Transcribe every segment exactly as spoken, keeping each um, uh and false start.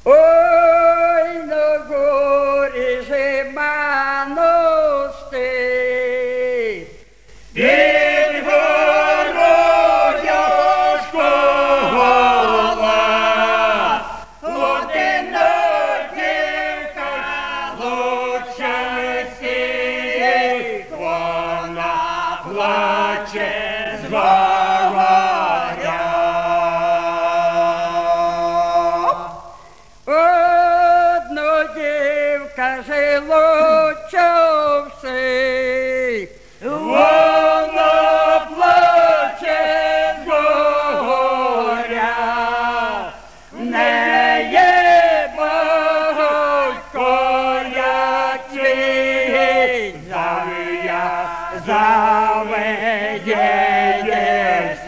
Ой, на горі Жиманости, під горою школа, одиноківка лучше всіх, вона плаче з горя. одна дівка жилоча всіх, Вона плаче з горя, в неї батько як цвіт зав'я, завеє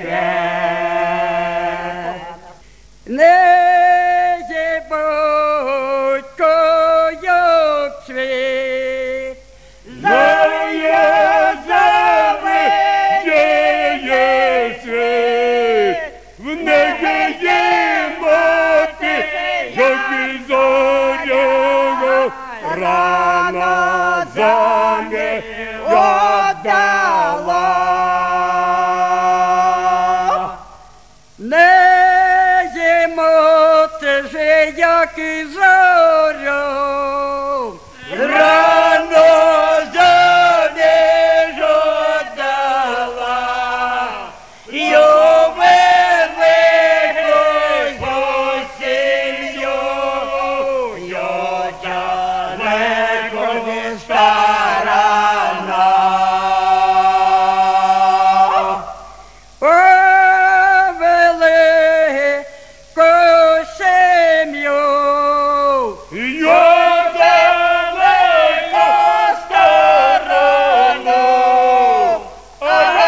світ. не є батько як цвіт, Зав'я, завеє світ, в неї є мати, як і зоряна, рано заміж віддала. не є мати же, як і зоря, Рано заміж віддала, й у велику сім'ю, й далеко старана. велику сім'ю, Я далеко сторону, а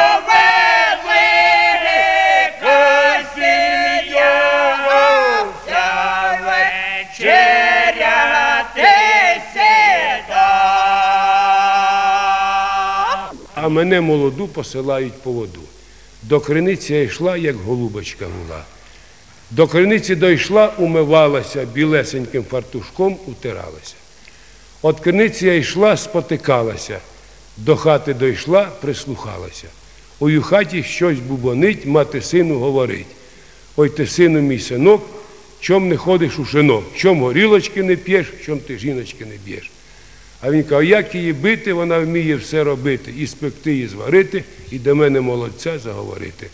велика сім'я, вся вечеряти сіда. А мене молоду посилають по воду. До криниці я йшла, як голубочка гула. До криниці дійшла, умивалася, білесеньким фартушком утиралася. От криниці я йшла, спотикалася. До хати дійшла, прислухалася. Ой, у хаті щось бубонить, мати сину говорить. Ой, ти, сину мій синок, чом не ходиш у шинок? Чом горілочки не п'єш, чом ти жіночки не б'єш? А він каже, як її бити, вона вміє все робити, і спекти, і зварити, і до мене молодця заговорити.